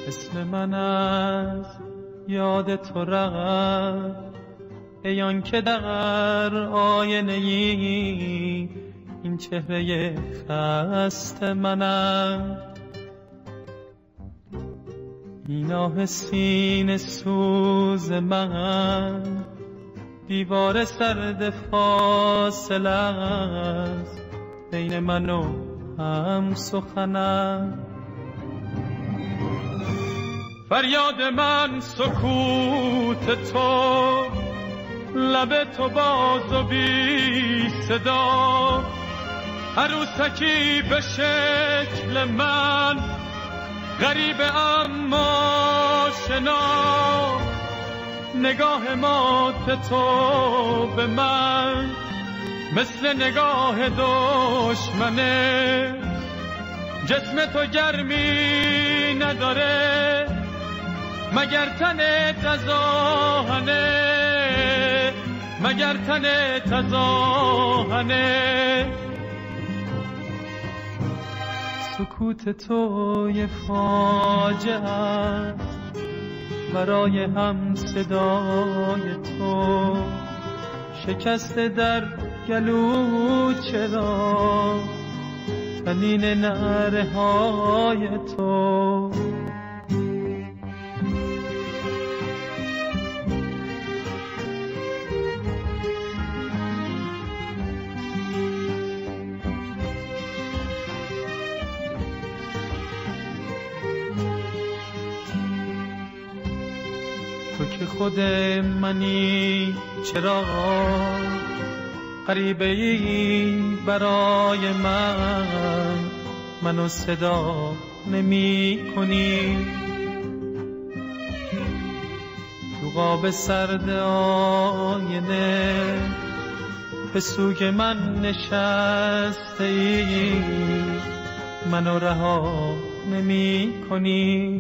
اسم من از یاد تو رفت، ای آن که در آینه ای این چهره خسته منم. این آه سینه سوز من دیوار سرد فاصله است بین من و هم سخنم. فریاد من سکوت تو، لب تو باز و بی صدا، عروسکی به شکل من غریب اما شنا. نگاه مات تو به من مثل نگاه دشمنه. جسم تو گرمی نداره مگر تنت از آهنه، مگر تنت از آهنه. سکوت تو یه فاجعه است برای هم صدای تو. شکست در گلو چرا طنین نعره های تو. تو که خود منی چرا غریبه ای برای من، منو صدا نمی کنی. تو قاب سرد آینه به سوی من نشسته ای، منو رها نمی کنی.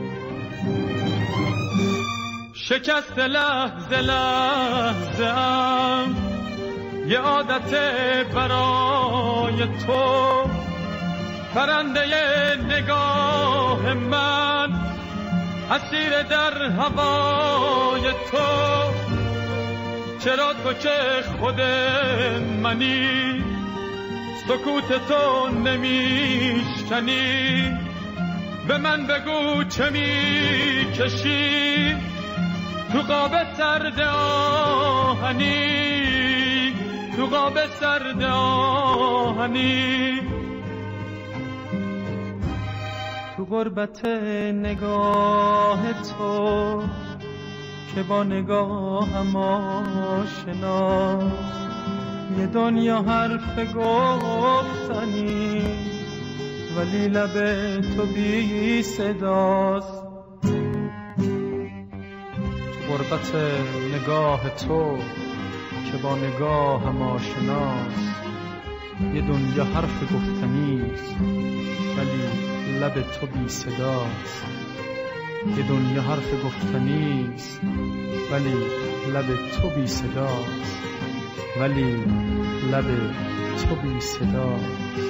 شکست لحظه لحظه ام یه عادت برای تو. پرنده نگاه من اسیر در هوای تو. چرا تو که خود منی سکوت تو نمیشکنی؟ به من بگو چه میکشی تو قاب سرد آهنی، تو قاب سرد آهنی. تو غربت نگاه تو که با نگاهم آشناست، یه دنیا حرف گفتنی ولی لب تو بی صداست. غربت نگاه تو که با نگاهم آشناست، یه دنیا حرف گفتنیست ولی لب تو بی صداست. یه دنیا حرف گفتنیست ولی لب تو بی صداست، ولی لب تو بی صداست.